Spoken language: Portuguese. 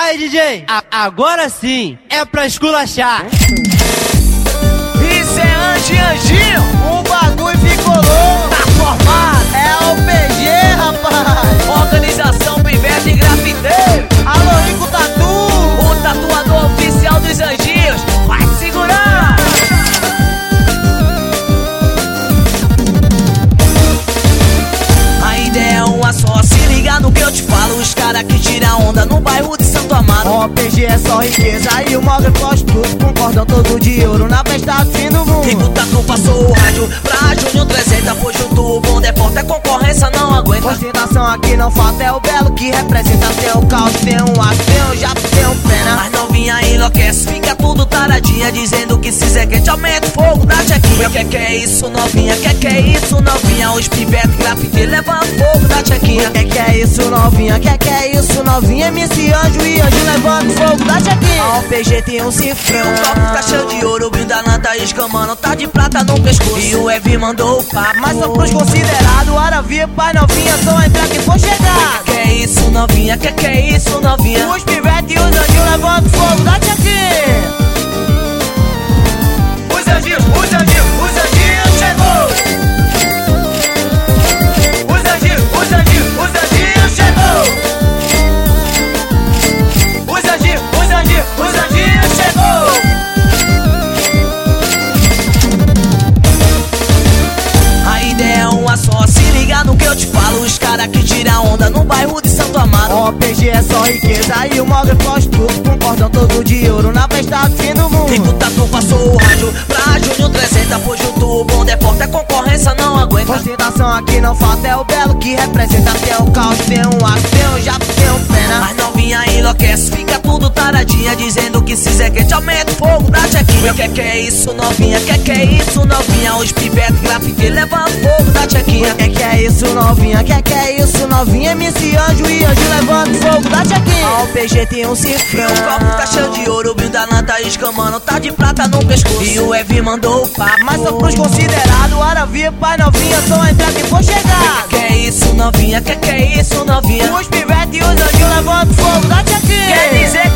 Aí, DJ, agora sim, é pra esculachar. Isso é anti-anjinho, o bagulho ficou louco. tá formado. É o PG, rapaz. Organização Pivete e Grafiteiro. Alô, Rico Tatu, O tatuador oficial dos anjinhos. Vai segurar. A ideia é uma só, se liga no que eu te falo. Os caras que tiram onda no bairro de Santo Amaro. o PG é só riqueza. E o Mogre pós tudo, com cordão todo de ouro na festa do fim do mundo. Rico Tatu passou o rádio pra Júnior 300. Pois junto o bom deporte, a concorrência não aguenta. Ostentação aqui não falta, é o belo que representa. Tem um caos, tem um aço, tem um jato, tem um pena. Mas novinha enlouquece, fica tudo taradinha, dizendo que se é quente aumenta o fogo da chequinha. Que é isso, novinha? Que é isso, novinha? Os pivete grafite leva fogo da chequinha. Que é isso, novinha? Que é isso, novinha? MC Anjo e Anjo levando fogo da chequinha. A OPG tem um cifrão, o copo tá cheio de ouro, o brilho da lã tá escamando, tá de prata no pescoço. E o Evi mandou o papo, Mas só pros considerados, hora via, pai novinha, só entrar que for chegar. Que é isso, novinha? Que é isso, novinha? Os pivete e os anjinhos levando fogo da chequinha. Os anjinhos chegou! Os anjinhos chegou! Os anjinhos chegou! A ideia é uma só, se liga no que eu te falo. Os caras que tiram onda no bairro de Santo Amaro. O PG é só riqueza. E o Mogre pós tudo, com cordão todo de ouro na festa do fim do mundo. Rico Tatu passou o rádio pra Júnior 300. Pois junto o bom deporte, a concorrência não aguenta. Ostentação aqui não falta, é o belo que representa. Tem um caos, tem um aço, tem um jato, tem um pena. Mas novinha enlouquece, fica tudo taradinha, dizendo que se é quente aumenta o fogo da chequinha. Que é isso, novinha? Que é isso, novinha? Os pivete grafite leva fogo da chequinha. Que é isso, novinha? Que é isso, novinha? MC Anjo e Anjo levando fogo da chequinha. A OPG tem um cifrão, o copo tá cheio de ouro, o brilho da lã tá escamando, tá de prata no pescoço. E o Evi mandou o papo, Mas só pros considerados, hora via, pai novinha, só entrar que for chegar. Que é isso, novinha? Que é isso, novinha? Os pivete e os anjinhos levando fogo da chequinha. Quer dizer